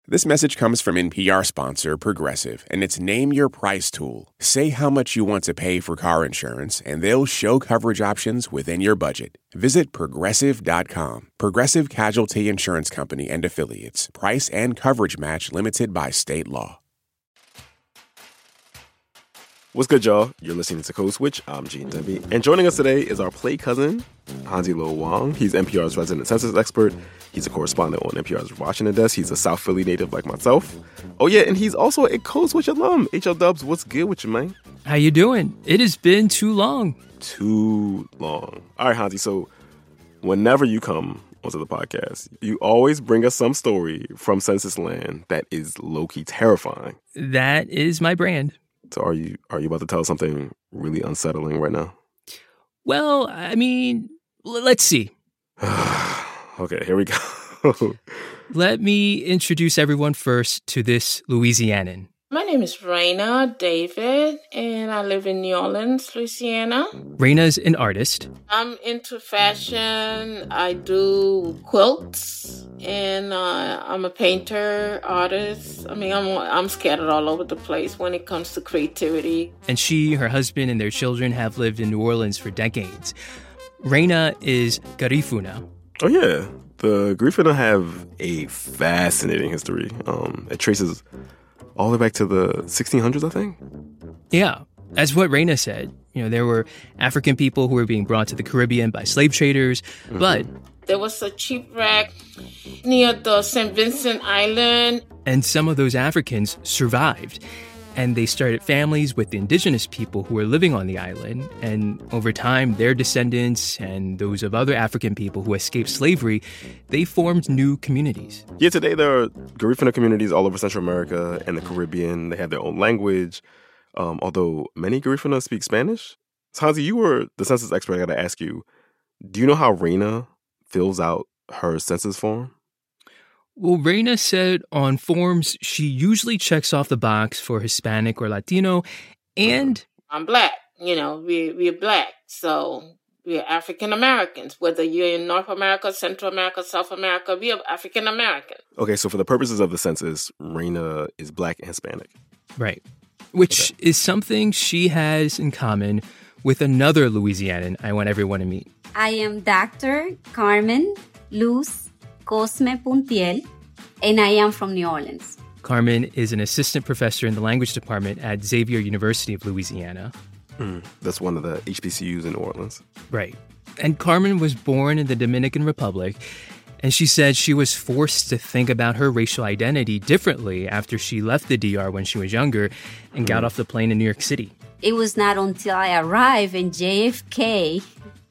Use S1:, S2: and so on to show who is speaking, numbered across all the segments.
S1: This message comes from NPR sponsor Progressive, and it's Name Your Price tool. Say how much you want to pay for car insurance, and they'll show coverage options within your budget. Visit Progressive.com. Progressive Casualty Insurance Company and Affiliates. Price and coverage match limited by state law.
S2: What's good, y'all? You're listening to Code Switch. I'm Gene Demby. And joining us today is our play cousin, Hansi Lo Wang. He's NPR's resident census expert. He's a correspondent on NPR's Washington desk. He's a South Philly native like myself. Oh, yeah, and he's also a Code Switch alum. HL Dubs, what's good with you, man?
S3: How you doing? It has been too long.
S2: Too long. All right, Hansi, so whenever you come onto the podcast, you always bring us some story from Census Land that is low-key terrifying.
S3: That is my brand.
S2: So are you about to tell us something really unsettling right now?
S3: Well, I mean, let's see.
S2: Okay, here we go.
S3: Let me introduce everyone first to this Louisianan.
S4: My name is Raina David, and I live in New Orleans, Louisiana.
S3: Raina's an artist.
S4: I'm into fashion. I do quilts, and I'm a painter, artist. I mean, I'm scattered all over the place when it comes to creativity.
S3: And she, her husband, and their children have lived in New Orleans for decades. Raina is Garifuna.
S2: Oh, yeah. The Garifuna have a fascinating history. It traces all the way back to the 1600s, I think.
S3: Yeah, as what Raina said. You know, there were African people who were being brought to the Caribbean by slave traders, but
S4: there was a shipwreck near the St. Vincent Island.
S3: And some of those Africans survived. And they started families with the indigenous people who were living on the island. And over time, their descendants and those of other African people who escaped slavery, they formed new communities.
S2: Yeah, today there are Garifuna communities all over Central America and the Caribbean. They have their own language, although many Garifuna speak Spanish. So, Hansi, you were the census expert. I got to ask you, do you know how Raina fills out her census form?
S3: Well, Raina said on forms she usually checks off the box for Hispanic or Latino, and
S4: I'm Black. You know, we're Black, so we're African Americans. Whether you're in North America, Central America, South America, we are African American.
S2: Okay, so for the purposes of the census, Raina is Black and Hispanic.
S3: Right, which is something she has in common with another Louisianan I want everyone to meet.
S5: I am Dr. Carmen Luz Cosme Puntiel, and I am from New Orleans.
S3: Carmen is an assistant professor in the language department at Xavier University of Louisiana.
S2: That's one of the HBCUs in New Orleans.
S3: Right. And Carmen was born in the Dominican Republic, and she said she was forced to think about her racial identity differently after she left the DR when she was younger and got off the plane in New York City.
S5: It was not until I arrived in JFK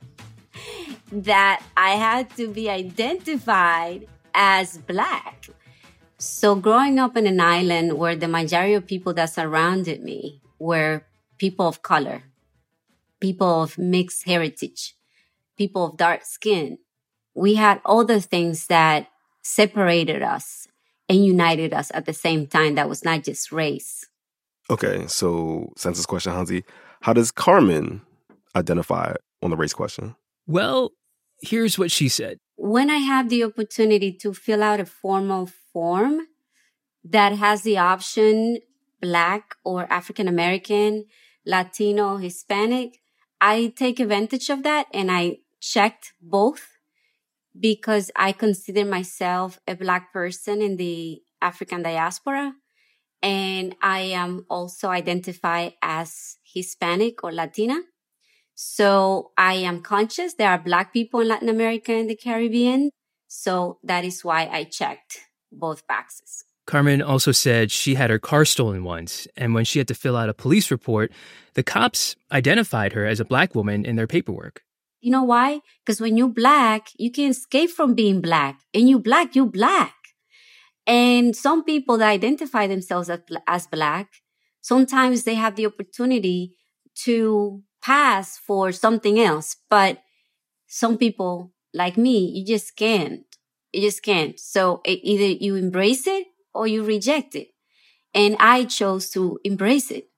S5: that I had to be identified as Black. So growing up in an island where the majority of people that surrounded me were people of color, people of mixed heritage, people of dark skin, we had other things that separated us and united us at the same time. That was not just race.
S2: Okay, so census question, Hansi. How does Carmen identify on the race question?
S3: Well, here's what she said.
S5: When I have the opportunity to fill out a formal form that has the option Black or African American, Latino, Hispanic, I take advantage of that and I checked both because I consider myself a Black person in the African diaspora. And I am also identified as Hispanic or Latina. So I am conscious there are Black people in Latin America and the Caribbean. So that is why I checked both boxes.
S3: Carmen also said she had her car stolen once, and when she had to fill out a police report, the cops identified her as a Black woman in their paperwork.
S5: You know why? Because when you're Black, you can't escape from being Black. And you Black. And some people that identify themselves as Black, sometimes they have the opportunity to pass for something else. But some people, like me, you just can't. So either you embrace it or you reject it. And I chose to embrace it.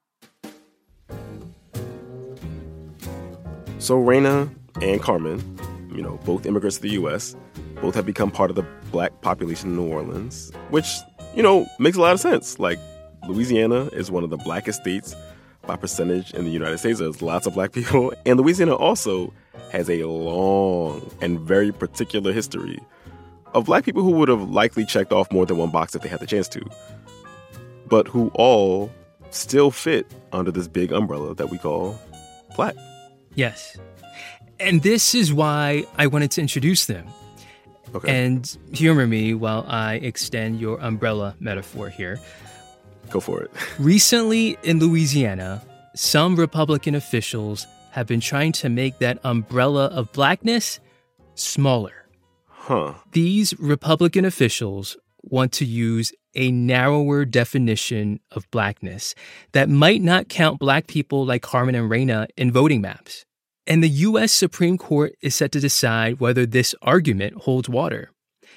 S2: So Raina and Carmen, both immigrants to the U.S., both have become part of the Black population in New Orleans, which makes a lot of sense. Like, Louisiana is one of the blackest states by percentage in the United States. There's lots of black people. And Louisiana also has a long and very particular history of black people who would have likely checked off more than one box if they had the chance to, but who all still fit under this big umbrella that we call black.
S3: Yes. And this is why I wanted to introduce them.
S2: Okay.
S3: And humor me while I extend your umbrella metaphor here.
S2: Go for it.
S3: Recently in Louisiana, some Republican officials have been trying to make that umbrella of blackness smaller.
S2: Huh.
S3: These Republican officials want to use a narrower definition of blackness that might not count black people like Carmen and Reina in voting maps. And the U.S. Supreme Court is set to decide whether this argument holds water.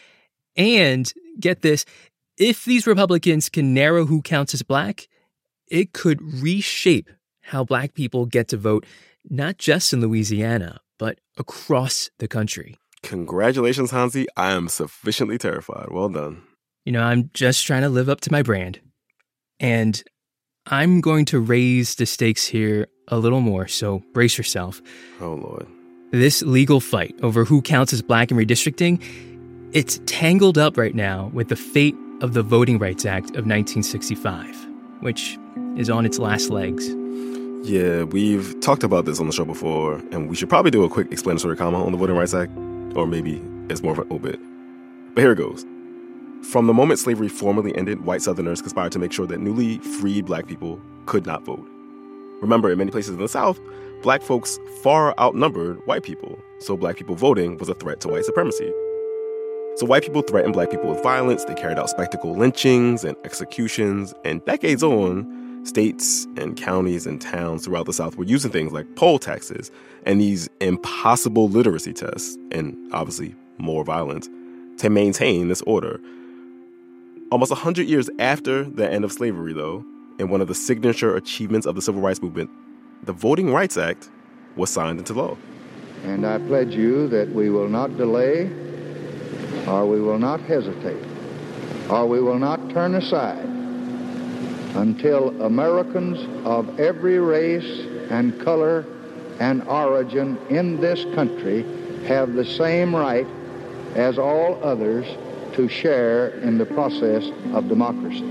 S3: And get this, if these Republicans can narrow who counts as black, it could reshape how black people get to vote, not just in Louisiana, but across the country.
S2: Congratulations, Hansi. I am sufficiently terrified. Well done.
S3: I'm just trying to live up to my brand. And I'm going to raise the stakes here a little more, so brace yourself.
S2: Oh, Lord.
S3: This legal fight over who counts as black in redistricting, it's tangled up right now with the fate of the Voting Rights Act of 1965, which is on its last legs.
S2: Yeah, we've talked about this on the show before, and we should probably do a quick explanatory comment on the Voting Rights Act, or maybe it's more of an obit. But here it goes. From the moment slavery formally ended, white Southerners conspired to make sure that newly freed black people could not vote. Remember, in many places in the South, black folks far outnumbered white people, so black people voting was a threat to white supremacy. So white people threatened black people with violence, they carried out spectacle lynchings and executions, and decades on, states and counties and towns throughout the South were using things like poll taxes and these impossible literacy tests, and obviously more violence, to maintain this order. Almost 100 years after the end of slavery, though, and one of the signature achievements of the Civil Rights Movement, the Voting Rights Act was signed into law.
S6: And I pledge you that we will not delay, or we will not hesitate, or we will not turn aside until Americans of every race and color and origin in this country have the same right as all others to share in the process of democracy.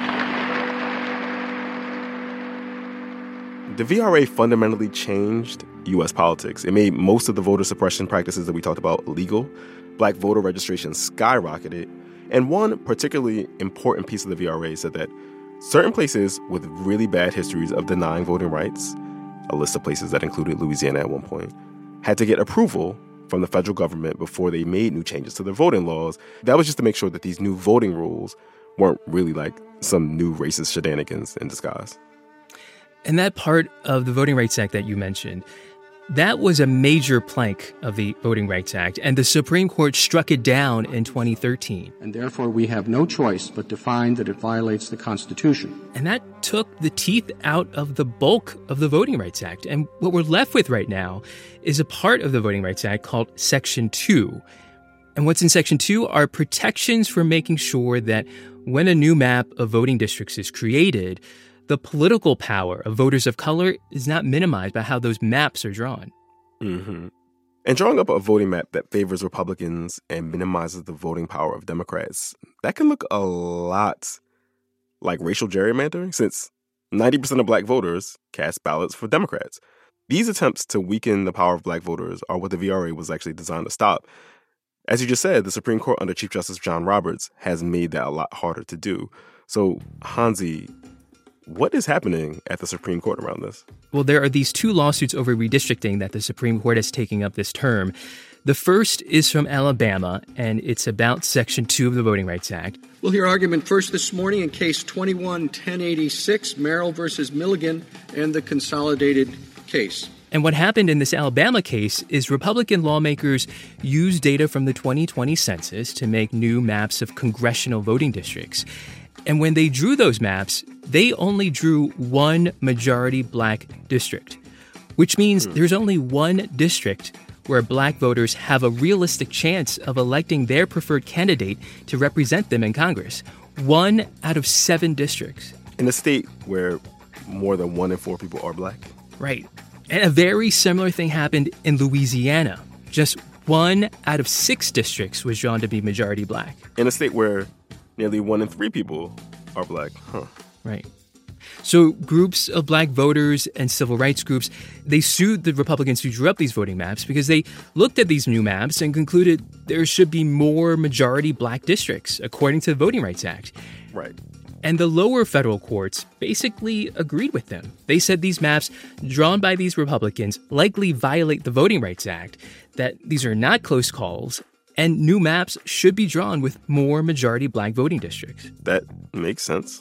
S2: The VRA fundamentally changed U.S. politics. It made most of the voter suppression practices that we talked about illegal. Black voter registration skyrocketed. And one particularly important piece of the VRA said that certain places with really bad histories of denying voting rights, a list of places that included Louisiana at one point, had to get approval from the federal government before they made new changes to their voting laws. That was just to make sure that these new voting rules weren't really like some new racist shenanigans in disguise.
S3: And that part of the Voting Rights Act that you mentioned, that was a major plank of the Voting Rights Act, and the Supreme Court struck it down in 2013.
S7: And therefore, we have no choice but to find that it violates the Constitution.
S3: And that took the teeth out of the bulk of the Voting Rights Act. And what we're left with right now is a part of the Voting Rights Act called Section 2. And what's in Section 2 are protections for making sure that when a new map of voting districts is created, the political power of voters of color is not minimized by how those maps are drawn.
S2: Mm-hmm. And drawing up a voting map that favors Republicans and minimizes the voting power of Democrats, that can look a lot like racial gerrymandering, since 90% of black voters cast ballots for Democrats. These attempts to weaken the power of black voters are what the VRA was actually designed to stop. As you just said, the Supreme Court under Chief Justice John Roberts has made that a lot harder to do. So, Hansi, what is happening at the Supreme Court around this?
S3: Well, there are these two lawsuits over redistricting that the Supreme Court is taking up this term. The first is from Alabama, and it's about Section 2 of the Voting Rights Act.
S7: We'll hear argument first this morning in Case 21-1086, Merrill versus Milligan, and the consolidated case.
S3: And what happened in this Alabama case is Republican lawmakers used data from the 2020 census to make new maps of congressional voting districts. And when they drew those maps, they only drew one majority black district, which means there's only one district where black voters have a realistic chance of electing their preferred candidate to represent them in Congress. 1 out of 7 districts.
S2: In a state where more than 1 in 4 people are black?
S3: Right. And a very similar thing happened in Louisiana. Just 1 out of 6 districts was drawn to be majority black.
S2: In a state where nearly 1 in 3 people are black.
S3: Right. So groups of black voters and civil rights groups, they sued the Republicans who drew up these voting maps because they looked at these new maps and concluded there should be more majority black districts, according to the Voting Rights Act.
S2: Right.
S3: And the lower federal courts basically agreed with them. They said these maps drawn by these Republicans likely violate the Voting Rights Act, that these are not close calls, and new maps should be drawn with more majority black voting districts.
S2: That makes sense.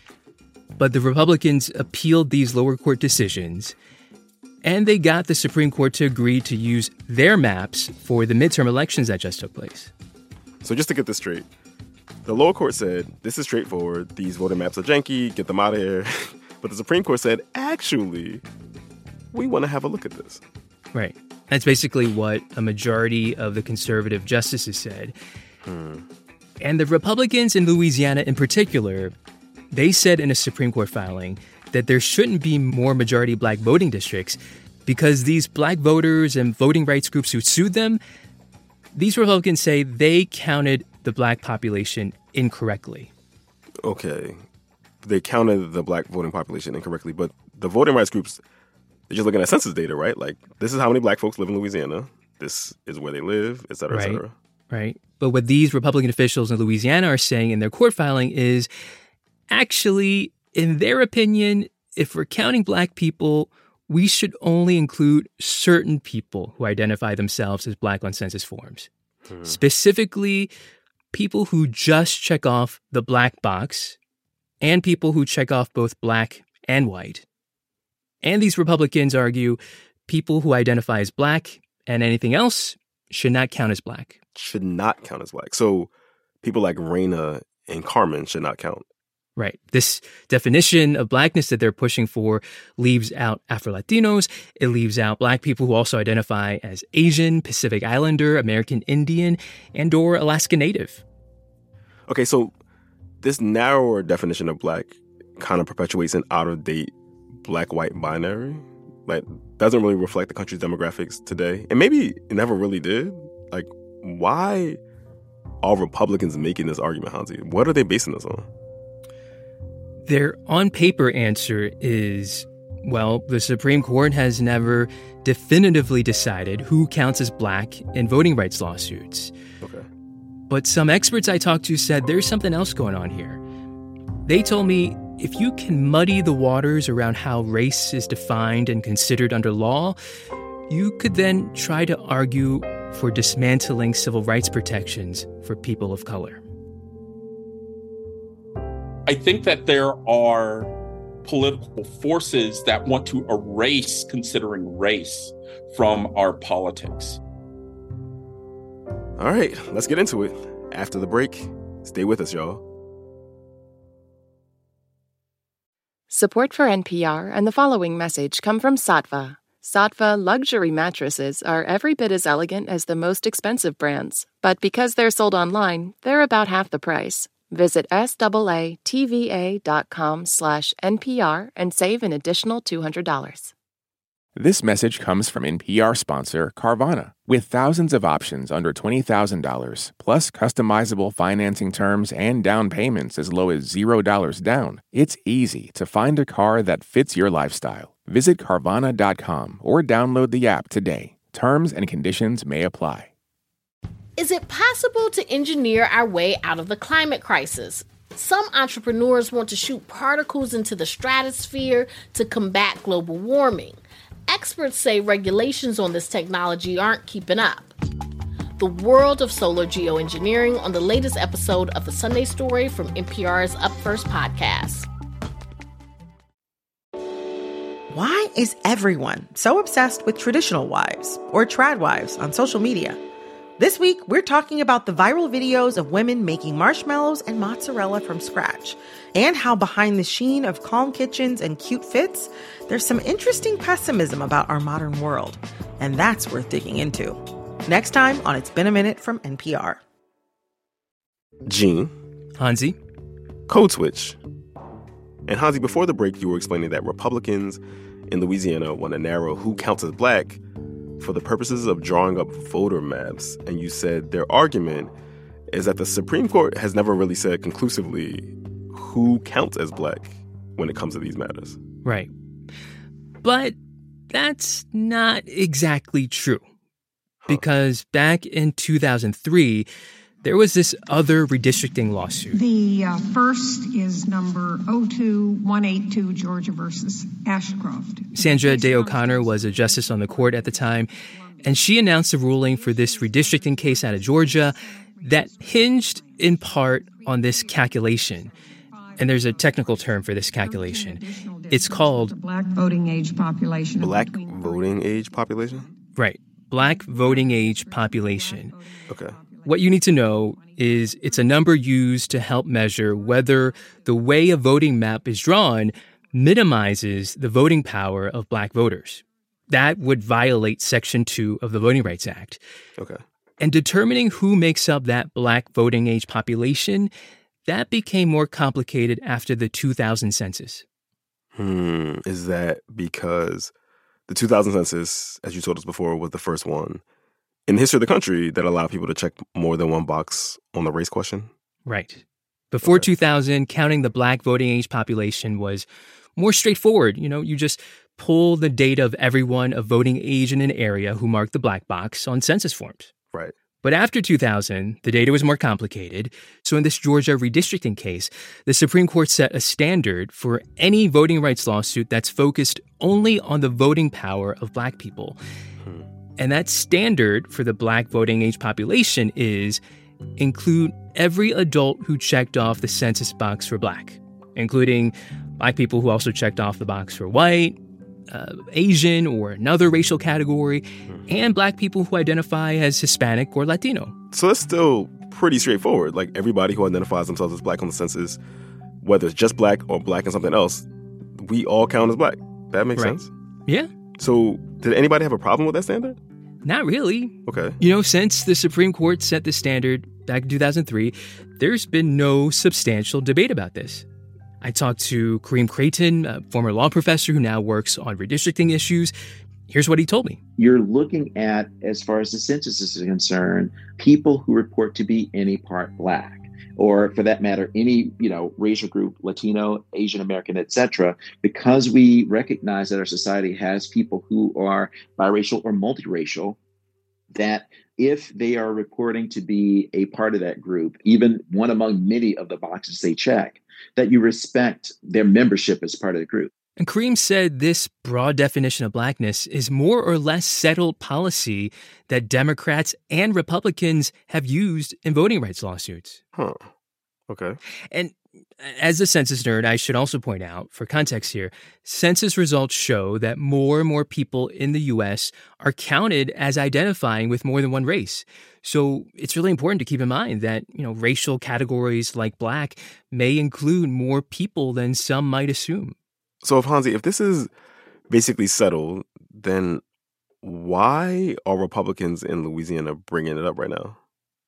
S3: But the Republicans appealed these lower court decisions, and they got the Supreme Court to agree to use their maps for the midterm elections that just took place.
S2: So just to get this straight, the lower court said, this is straightforward, these voting maps are janky, get them out of here. But the Supreme Court said, actually, we want to have a look at this.
S3: Right. That's basically what a majority of the conservative justices said. And the Republicans in Louisiana in particular, they said in a Supreme Court filing that there shouldn't be more majority black voting districts because these black voters and voting rights groups who sued them, these Republicans say they counted the black population incorrectly.
S2: Okay. They counted the black voting population incorrectly, but the voting rights groups, they're just looking at census data, right? Like, this is how many black folks live in Louisiana. This is where they live, et cetera, et cetera.
S3: Right. But what these Republican officials in Louisiana are saying in their court filing is, actually, in their opinion, if we're counting black people, we should only include certain people who identify themselves as black on census forms. Specifically, people who just check off the black box and people who check off both black and white. And these Republicans argue people who identify as black and anything else should not count as black.
S2: Should not count as black. So people like Raina and Carmen should not count.
S3: Right. This definition of blackness that they're pushing for leaves out Afro-Latinos. It leaves out black people who also identify as Asian, Pacific Islander, American Indian, and or Alaska Native.
S2: Okay, so this narrower definition of black kind of perpetuates an out-of-date black-white binary. Like, doesn't really reflect the country's demographics today. And maybe it never really did. Like, why are Republicans making this argument, Hansi? What are they basing this on?
S3: Their on-paper answer is, well, the Supreme Court has never definitively decided who counts as black in voting rights lawsuits.
S2: Okay.
S3: But some experts I talked to said there's something else going on here. They told me if you can muddy the waters around how race is defined and considered under law, you could then try to argue for dismantling civil rights protections for people of color.
S8: I think that there are political forces that want to erase considering race from our politics.
S2: All right, let's get into it. After the break, stay with us, y'all.
S9: Support for NPR and the following message come from Saatva. Saatva luxury mattresses are every bit as elegant as the most expensive brands, but because they're sold online, they're about half the price. Visit SAATVA.com/NPR and save an additional $200.
S10: This message comes from NPR sponsor Carvana. With thousands of options under $20,000, plus customizable financing terms and down payments as low as $0 down, it's easy to find a car that fits your lifestyle. Visit Carvana.com or download the app today. Terms and conditions may apply.
S11: Is it possible to engineer our way out of the climate crisis? Some entrepreneurs want to shoot particles into the stratosphere to combat global warming. Experts say regulations on this technology aren't keeping up. The world of solar geoengineering on the latest episode of The Sunday Story from NPR's Up First podcast.
S12: Why is everyone so obsessed with traditional wives or trad wives on social media? This week, we're talking about the viral videos of women making marshmallows and mozzarella from scratch, and how behind the sheen of calm kitchens and cute fits, there's some interesting pessimism about our modern world. And that's worth digging into. Next time on It's Been a Minute from NPR.
S2: Gene.
S3: Hansi.
S2: Code switch. And Hansi, before the break, you were explaining that Republicans in Louisiana want to narrow who counts as black for the purposes of drawing up voter maps. And you said their argument is that the Supreme Court has never really said conclusively who counts as black when it comes to these matters.
S3: Right. But that's not exactly true. Because back in 2003, there was this other redistricting lawsuit.
S13: The first is number 02182, Georgia versus Ashcroft.
S3: Sandra Day O'Connor was a justice on the court at the time, and she announced a ruling for this redistricting case out of Georgia that hinged in part on this calculation. And there's a technical term for this calculation. It's called
S13: Black voting age population.
S2: Black voting age population?
S3: Right. Black voting age population.
S2: Okay.
S3: What you need to know is it's a number used to help measure whether the way a voting map is drawn minimizes the voting power of black voters. That would violate Section 2 of the Voting Rights Act.
S2: Okay.
S3: And determining who makes up that black voting age population, that became more complicated after the 2000 census.
S2: Is that because the 2000 census, as you told us before, was the first one in the history of the country that allowed people to check more than one box on the race question?
S3: Right. Before 2000, counting the black voting age population was more straightforward. You know, you just pull the data of everyone of voting age in an area who marked the black box on census forms.
S2: Right.
S3: But after 2000, the data was more complicated. So in this Georgia redistricting case, the Supreme Court set a standard for any voting rights lawsuit that's focused only on the voting power of black people. And that standard for the black voting age population is include every adult who checked off the census box for black, including black people who also checked off the box for white, Asian or another racial category, and black people who identify as Hispanic or Latino.
S2: So that's still pretty straightforward. Like everybody who identifies themselves as black on the census, whether it's just black or black and something else, we all count as black. That makes sense?
S3: Yeah.
S2: So did anybody have a problem with that standard?
S3: Not really.
S2: Okay.
S3: You know, since the Supreme Court set the standard back in 2003, there's been no substantial debate about this. I talked to Kareem Creighton, a former law professor who now works on redistricting issues. Here's what he told me.
S14: You're looking at, as far as the census is concerned, people who report to be any part black, or for that matter, any, racial group, Latino, Asian American, etc., because we recognize that our society has people who are biracial or multiracial, that if they are reporting to be a part of that group, even one among many of the boxes they check, that you respect their membership as part of the group.
S3: And Kareem said this broad definition of blackness is more or less settled policy that Democrats and Republicans have used in voting rights lawsuits.
S2: Huh. Okay.
S3: And as a census nerd, I should also point out, for context here, census results show that more and more people in the U.S. are counted as identifying with more than one race. So it's really important to keep in mind that, racial categories like black may include more people than some might assume.
S2: So if this is basically settled, then why are Republicans in Louisiana bringing it up right now?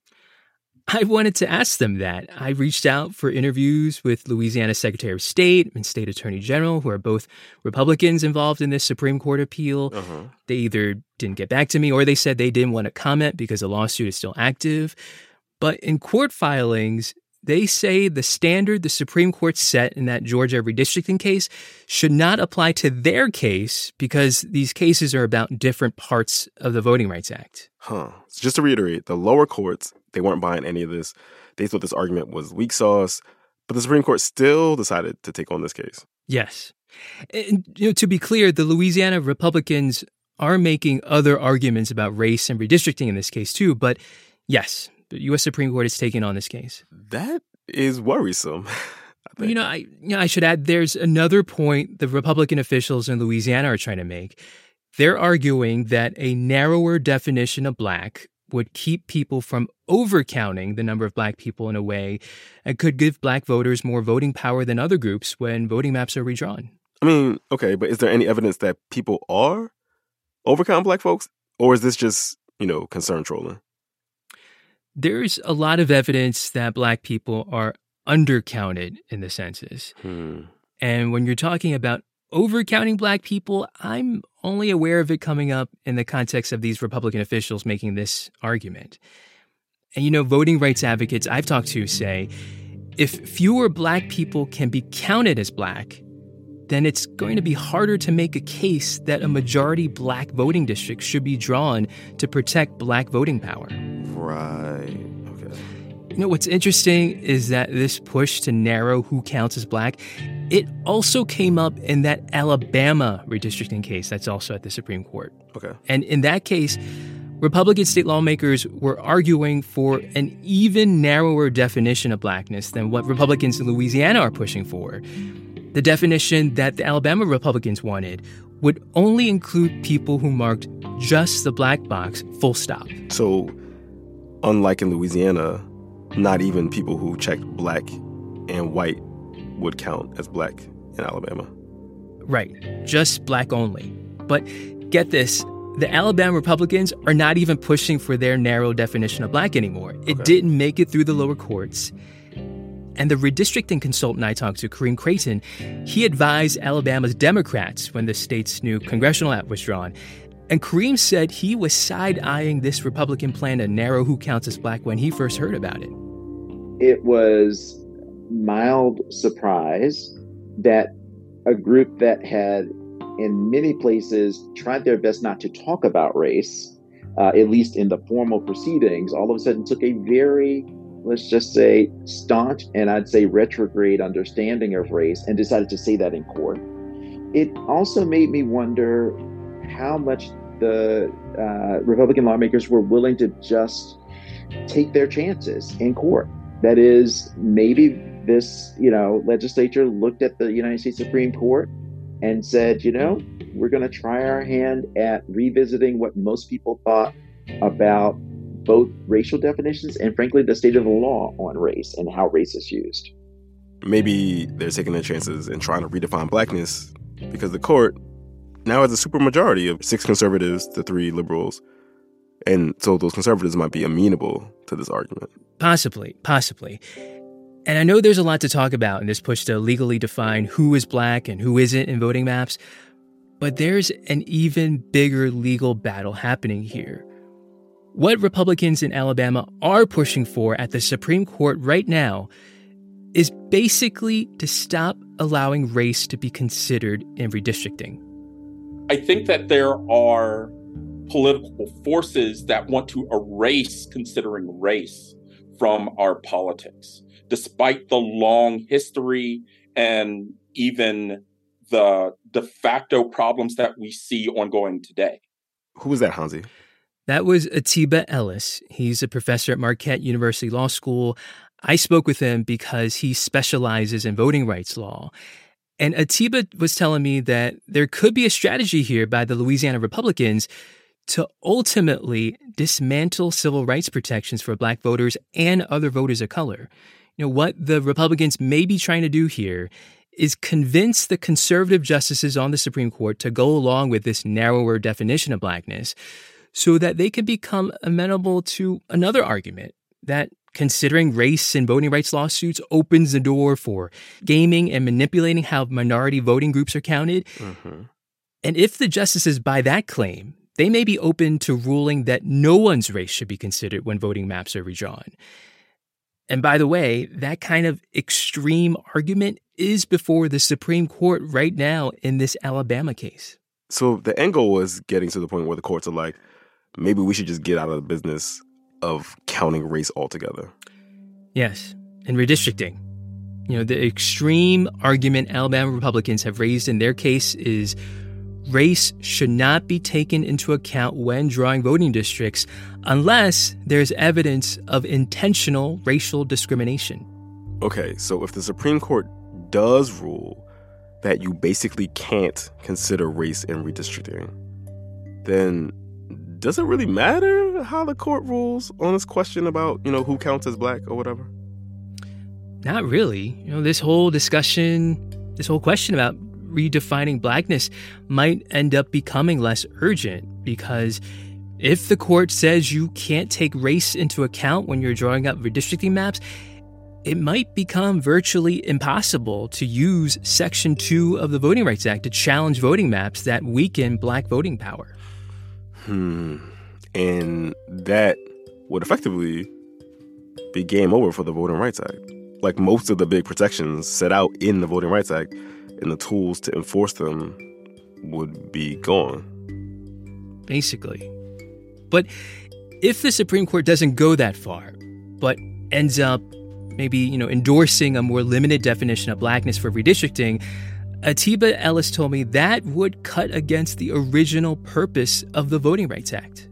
S3: I wanted to ask them that. I reached out for interviews with Louisiana Secretary of State and State Attorney General, who are both Republicans involved in this Supreme Court appeal. They either didn't get back to me or they said they didn't want to comment because the lawsuit is still active. But in court filings, they say the standard the Supreme Court set in that Georgia redistricting case should not apply to their case because these cases are about different parts of the Voting Rights Act.
S2: So just to reiterate, the lower courts, they weren't buying any of this. They thought this argument was weak sauce, but the Supreme Court still decided to take on this case.
S3: Yes. And, to be clear, the Louisiana Republicans are making other arguments about race and redistricting in this case too, but yes, the U.S. Supreme Court is taking on this case.
S2: That is worrisome.
S3: I should add, there's another point the Republican officials in Louisiana are trying to make. They're arguing that a narrower definition of black would keep people from overcounting the number of black people in a way and could give black voters more voting power than other groups when voting maps are redrawn.
S2: I mean, okay, but is there any evidence that people are overcounting black folks? Or is this just, concern trolling?
S3: There's a lot of evidence that black people are undercounted in the census. And when you're talking about overcounting Black people, I'm only aware of it coming up in the context of these Republican officials making this argument. And, voting rights advocates I've talked to say if fewer Black people can be counted as Black, then it's going to be harder to make a case that a majority Black voting district should be drawn to protect Black voting power.
S2: Right. Okay.
S3: What's interesting is that this push to narrow who counts as Black, it also came up in that Alabama redistricting case that's also at the Supreme Court.
S2: Okay.
S3: And in that case, Republican state lawmakers were arguing for an even narrower definition of Blackness than what Republicans in Louisiana are pushing for. The definition that the Alabama Republicans wanted would only include people who marked just the Black box, full stop.
S2: So, unlike in Louisiana, not even people who checked Black and white would count as Black in Alabama.
S3: Right, just Black only. But get this, the Alabama Republicans are not even pushing for their narrow definition of Black anymore. It didn't make it through the lower courts. And the redistricting consultant I talked to, Kareem Creighton, he advised Alabama's Democrats when the state's new congressional act was drawn. And Kareem said he was side-eyeing this Republican plan to narrow who counts as Black when he first heard about it.
S14: It was mild surprise that a group that had, in many places, tried their best not to talk about race, at least in the formal proceedings, all of a sudden took a very, let's just say, staunch and I'd say retrograde understanding of race and decided to say that in court. It also made me wonder how much the Republican lawmakers were willing to just take their chances in court. That is, maybe this, legislature looked at the United States Supreme Court and said, we're going to try our hand at revisiting what most people thought about both racial definitions and, frankly, the state of the law on race and how race is used.
S2: Maybe they're taking their chances and trying to redefine Blackness because the court now has a supermajority of 6 conservatives to 3 liberals. And so those conservatives might be amenable to this argument.
S3: Possibly. And I know there's a lot to talk about in this push to legally define who is Black and who isn't in voting maps. But there's an even bigger legal battle happening here. What Republicans in Alabama are pushing for at the Supreme Court right now is basically to stop allowing race to be considered in redistricting.
S8: I think that there are political forces that want to erase considering race from our politics, despite the long history and even the de facto problems that we see ongoing today.
S2: Who was that, Hansi?
S3: That was Atiba Ellis. He's a professor at Marquette University Law School. I spoke with him because he specializes in voting rights law. And Atiba was telling me that there could be a strategy here by the Louisiana Republicans to ultimately dismantle civil rights protections for Black voters and other voters of color. What the Republicans may be trying to do here is convince the conservative justices on the Supreme Court to go along with this narrower definition of Blackness so that they can become amenable to another argument that considering race in voting rights lawsuits opens the door for gaming and manipulating how minority voting groups are counted. Mm-hmm. And if the justices buy that claim, they may be open to ruling that no one's race should be considered when voting maps are redrawn. And by the way, that kind of extreme argument is before the Supreme Court right now in this Alabama case.
S2: So the end goal was getting to the point where the courts are like, maybe we should just get out of the business of counting race altogether.
S3: Yes, and redistricting. The extreme argument Alabama Republicans have raised in their case is race should not be taken into account when drawing voting districts unless there's evidence of intentional racial discrimination.
S2: Okay, so if the Supreme Court does rule that you basically can't consider race in redistricting, then does it really matter how the court rules on this question about, who counts as Black or whatever?
S3: Not really. This whole discussion, this whole question about redefining Blackness might end up becoming less urgent because if the court says you can't take race into account when you're drawing up redistricting maps, it might become virtually impossible to use Section 2 of the Voting Rights Act to challenge voting maps that weaken Black voting power.
S2: And that would effectively be game over for the Voting Rights Act. Like, most of the big protections set out in the Voting Rights Act and the tools to enforce them would be gone.
S3: Basically. But if the Supreme Court doesn't go that far, but ends up maybe, endorsing a more limited definition of Blackness for redistricting, Atiba Ellis told me that would cut against the original purpose of the Voting Rights Act.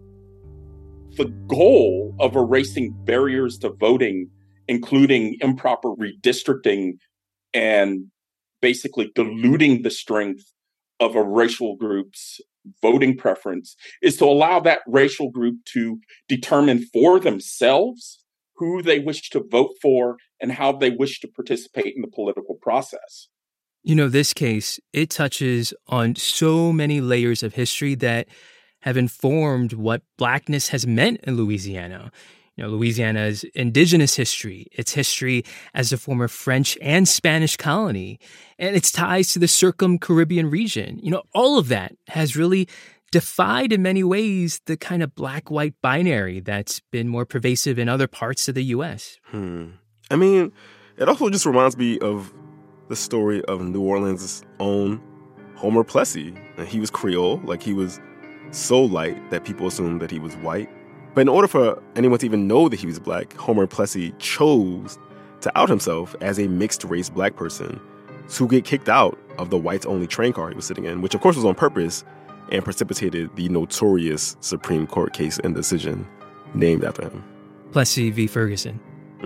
S8: The goal of erasing barriers to voting, including improper redistricting and basically diluting the strength of a racial group's voting preference, is to allow that racial group to determine for themselves who they wish to vote for and how they wish to participate in the political process.
S3: This case, it touches on so many layers of history that have informed what Blackness has meant in Louisiana. Louisiana's indigenous history, its history as a former French and Spanish colony, and its ties to the Circum-Caribbean region. All of that has really defied in many ways the kind of black-white binary that's been more pervasive in other parts of the U.S.
S2: I mean, it also just reminds me of the story of New Orleans' own Homer Plessy. And he was Creole, he was so light that people assumed that he was white. But in order for anyone to even know that he was Black, Homer Plessy chose to out himself as a mixed-race Black person to get kicked out of the whites-only train car he was sitting in, which of course was on purpose and precipitated the notorious Supreme Court case and decision named after him.
S3: Plessy v. Ferguson.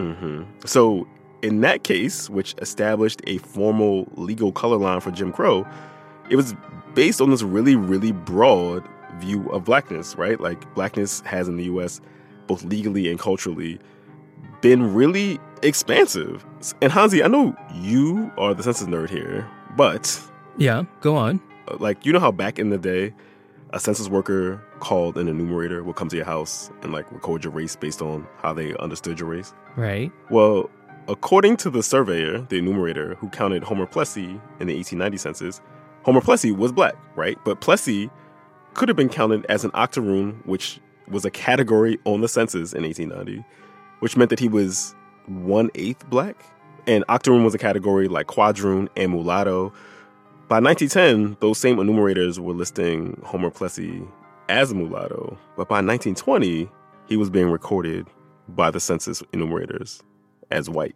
S2: So in that case, which established a formal legal color line for Jim Crow, it was based on this really, really broad view of Blackness, right? Blackness has in the U.S., both legally and culturally, been really expansive. And Hansi, I know you are the census nerd here, but...
S3: Yeah, go on.
S2: You know how back in the day, a census worker called an enumerator would come to your house and record your race based on how they understood your race?
S3: Right.
S2: Well, according to the surveyor, the enumerator who counted Homer Plessy in the 1890 census, Homer Plessy was Black, right? But Plessy could have been counted as an octoroon, which was a category on the census in 1890, which meant that he was 1/8 Black. And octoroon was a category like quadroon and mulatto. By 1910, those same enumerators were listing Homer Plessy as a mulatto. But by 1920, he was being recorded by the census enumerators as white.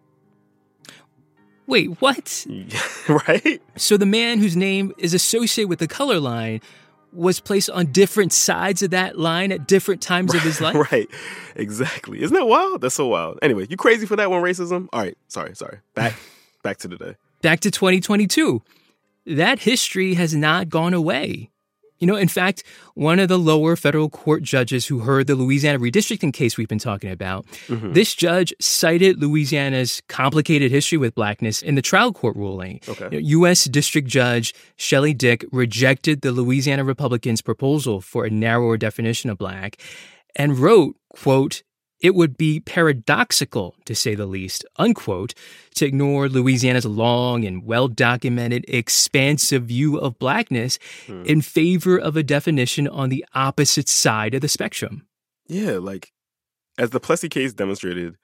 S3: Wait, what?
S2: Right?
S3: So the man whose name is associated with the color line was placed on different sides of that line at different times of his life?
S2: Right. Exactly. Isn't that wild? That's so wild. Anyway, you crazy for that one, racism? All right. Sorry. Back to the day.
S3: Back to 2022. That history has not gone away. In fact, one of the lower federal court judges who heard the Louisiana redistricting case we've been talking about, this judge cited Louisiana's complicated history with Blackness in the trial court ruling.
S2: Okay.
S3: U.S. District Judge Shelley Dick rejected the Louisiana Republicans' proposal for a narrower definition of Black and wrote, quote, "It would be paradoxical, to say the least," unquote, to ignore Louisiana's long and well-documented expansive view of Blackness in favor of a definition on the opposite side of the spectrum.
S2: Yeah, as the Plessy case demonstrated,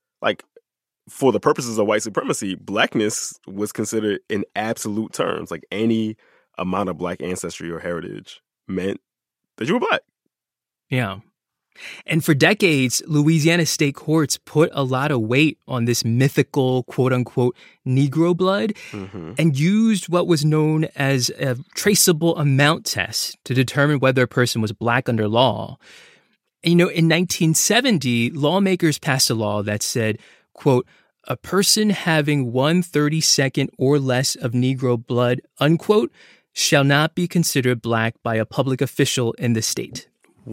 S2: for the purposes of white supremacy, Blackness was considered in absolute terms. Any amount of Black ancestry or heritage meant that you were Black.
S3: Yeah. And for decades, Louisiana state courts put a lot of weight on this mythical, quote-unquote, Negro blood and used what was known as a traceable amount test to determine whether a person was Black under law. And, in 1970, lawmakers passed a law that said, quote, "A person having 1/32 or less of Negro blood," unquote, "shall not be considered Black by a public official in the state."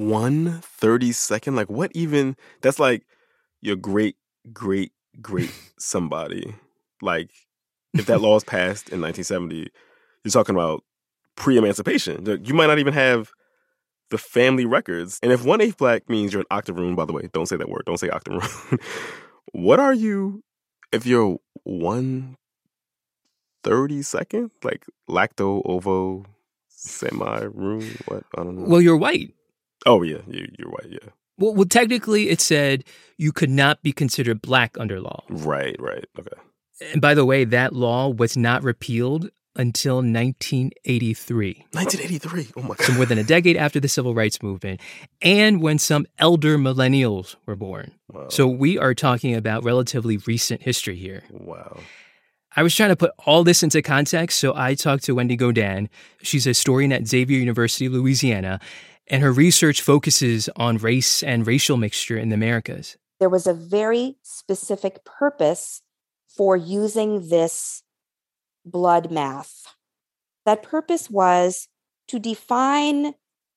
S2: 1/32? What even? That's your great somebody. If that law was passed in 1970, you're talking about pre-emancipation. You might not even have the family records. And if 1/8 Black means you're an octoroon, by the way, don't say that word. Don't say octoroon. What are you if you're 1/32nd, like lacto ovo semi-room, what? I don't know.
S3: Well, you're white.
S2: Oh, yeah, you're white, yeah.
S3: Well, technically, it said you could not be considered black under law.
S2: Right, okay.
S3: And by the way, that law was not repealed until 1983.
S2: 1983, oh my God.
S3: So more than a decade after the Civil Rights Movement, and when some elder millennials were born.
S2: Wow.
S3: So we are talking about relatively recent history here.
S2: Wow.
S3: I was trying to put all this into context, so I talked to Wendy Godin. She's a historian at Xavier University, Louisiana, and her research focuses on race and racial mixture in the Americas.
S15: There was a very specific purpose for using this blood math. That purpose was to define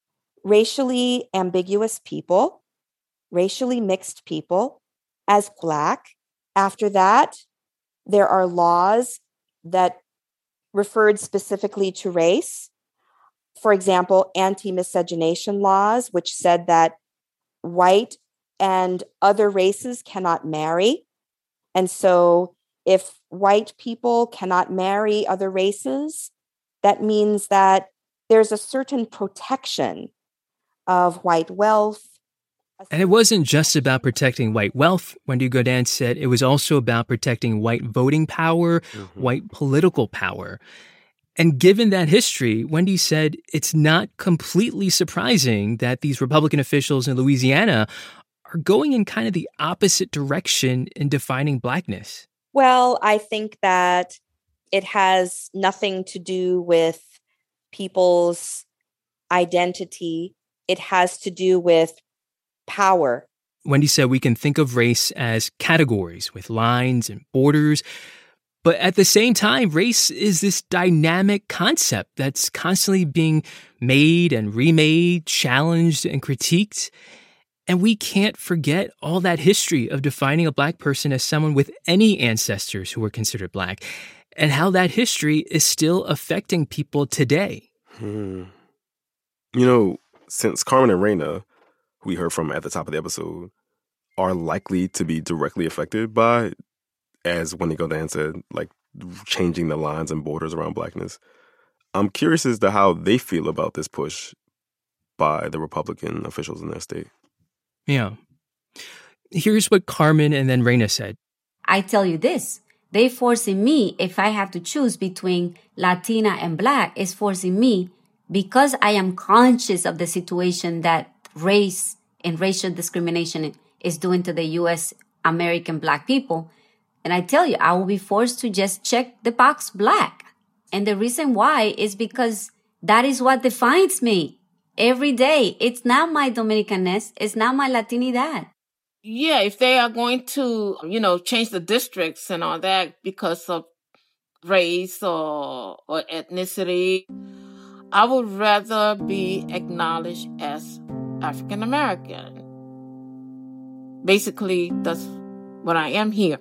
S15: racially ambiguous people, racially mixed people, as Black. After that, there are laws that referred specifically to race. For example, anti-miscegenation laws, which said that white and other races cannot marry. And so if white people cannot marry other races, that means that there's a certain protection of white wealth.
S3: And it wasn't just about protecting white wealth. Wendy Godin said it was also about protecting white voting power, white political power. And given that history, Wendy said it's not completely surprising that these Republican officials in Louisiana are going in kind of the opposite direction in defining Blackness.
S15: Well, I think that it has nothing to do with people's identity. It has to do with power.
S3: Wendy said we can think of race as categories with lines and borders. But at the same time, race is this dynamic concept that's constantly being made and remade, challenged and critiqued. And we can't forget all that history of defining a Black person as someone with any ancestors who were considered Black, and how that history is still affecting people today.
S2: You know, since Carmen and Raina, who we heard from at the top of the episode, are likely to be directly affected by, as Wendy Godin said, like changing the lines and borders around Blackness, I'm curious as to how they feel about this push by the Republican officials in their state.
S3: Yeah. Here's what Carmen and then Raina said.
S5: I tell you this, they forcing me, if I have to choose between Latina and Black, is forcing me because I am conscious of the situation that race and racial discrimination is doing to the U.S. American Black people. And I tell you, I will be forced to just check the box Black. And the reason why is because that is what defines me. Every day, it's not my Dominicanness, it's not my Latinidad.
S4: Yeah, if they are going to, change the districts and all that because of race or ethnicity, I would rather be acknowledged as African American. Basically, that's what I am here.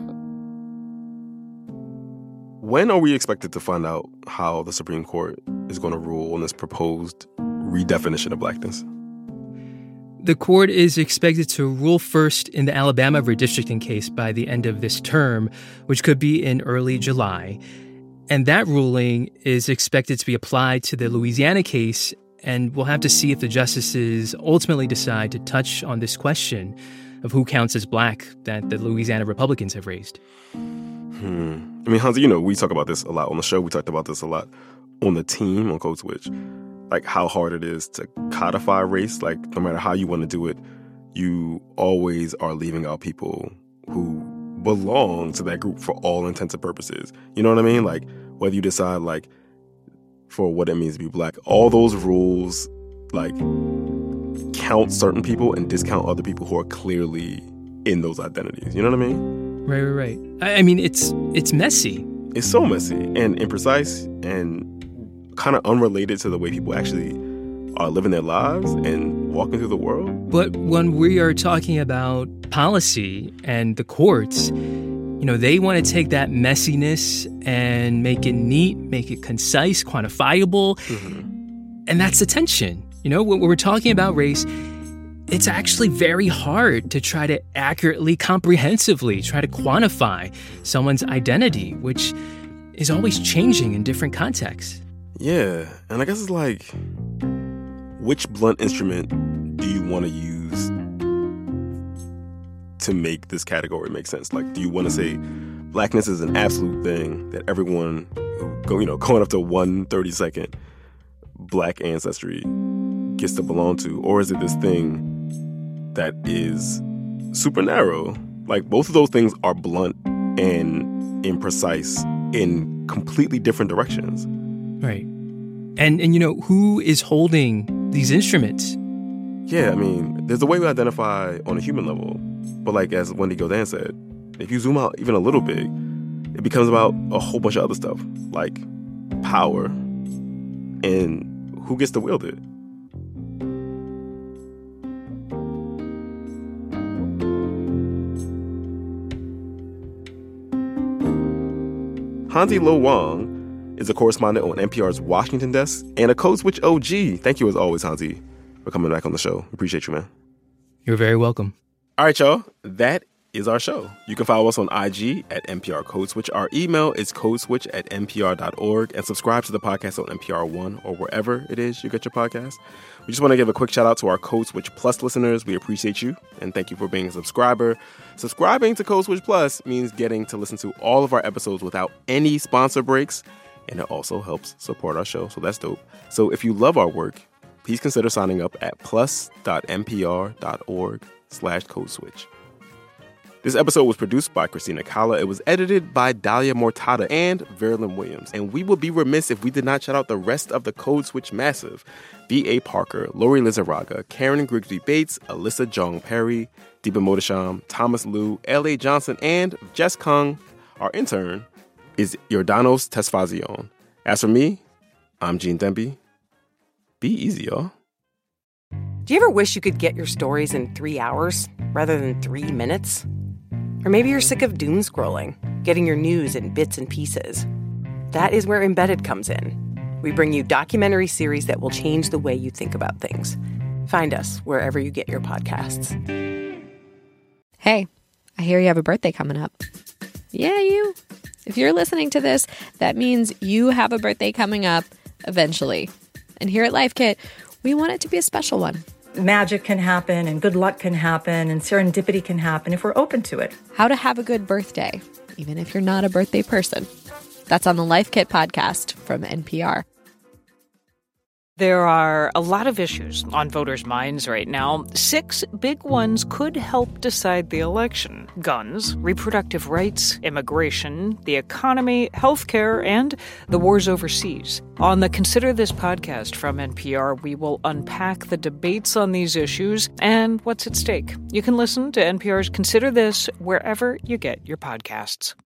S2: When are we expected to find out how the Supreme Court is going to rule on this proposed redefinition of Blackness?
S3: The court is expected to rule first in the Alabama redistricting case by the end of this term, which could be in early July. And that ruling is expected to be applied to the Louisiana case, and we'll have to see if the justices ultimately decide to touch on this question of who counts as Black that the Louisiana Republicans have raised.
S2: I mean, Hansi, we talk about this a lot on the show. We talked about this a lot on the team on Code Switch. Like how hard it is to codify race. Like no matter how you want to do it, you always are leaving out people who belong to that group for all intents and purposes. You know what I mean? Like whether you decide like for what it means to be Black, all those rules like count certain people and discount other people who are clearly in those identities. You know what I mean?
S3: Right. I mean, it's messy.
S2: It's so messy and imprecise and kind of unrelated to the way people actually are living their lives and walking through the world.
S3: But when we are talking about policy and the courts, they want to take that messiness and make it neat, make it concise, quantifiable. And that's the tension. When we're talking about race, it's actually very hard to try to accurately, comprehensively try to quantify someone's identity, which is always changing in different contexts.
S2: Yeah, and I guess it's like, which blunt instrument do you want to use to make this category make sense? Like, do you want to say blackness is an absolute thing that everyone going up to 1/32nd black ancestry gets to belong to? Or is it this thing that is super narrow? Like, both of those things are blunt and imprecise in completely different directions.
S3: Right. And who is holding these instruments?
S2: Yeah, I mean, there's a way we identify on a human level. But like, as Wendy Godin said, if you zoom out even a little bit, it becomes about a whole bunch of other stuff, like power and who gets to wield it. Hansi Lo Wang is a correspondent on NPR's Washington desk and a Code Switch OG. Thank you, as always, Hansi, for coming back on the show. Appreciate you, man.
S3: You're very welcome.
S2: All right, y'all. That is our show. You can follow us on IG at NPR Code Switch. Our email is codeswitch@npr.org, and subscribe to the podcast on NPR One or wherever it is you get your podcast. We just want to give a quick shout out to our Code Switch Plus listeners. We appreciate you, and thank you for being a subscriber. Subscribing to Code Switch Plus means getting to listen to all of our episodes without any sponsor breaks, and it also helps support our show, so that's dope. So if you love our work, please consider signing up at plus.npr.org/codeswitch. This episode was produced by Christina Kalla. It was edited by Dalia Mortada and Verlin Williams. And we would be remiss if we did not shout out the rest of the Code Switch Massive. B.A. Parker, Lori Lizarraga, Karen Grigsby Bates, Alyssa Jong Perry, Deepa Modasham, Thomas Liu, L.A. Johnson, and Jess Kung. Our intern is Yordanos Tesfazion. As for me, I'm Gene Demby. Be easy, y'all.
S16: Do you ever wish you could get your stories in 3 hours rather than 3 minutes? Or maybe you're sick of doom scrolling, getting your news in bits and pieces. That is where Embedded comes in. We bring you documentary series that will change the way you think about things. Find us wherever you get your podcasts.
S17: Hey, I hear you have a birthday coming up. Yeah, you. If you're listening to this, that means you have a birthday coming up eventually. And here at Life Kit, we want it to be a special one.
S18: Magic can happen and good luck can happen and serendipity can happen if we're open to it.
S17: How to have a good birthday, even if you're not a birthday person. That's on the Life Kit podcast from NPR.
S19: There are a lot of issues on voters' minds right now. 6 big ones could help decide the election: guns, reproductive rights, immigration, the economy, healthcare, and the wars overseas. On the Consider This podcast from NPR, we will unpack the debates on these issues and what's at stake. You can listen to NPR's Consider This wherever you get your podcasts.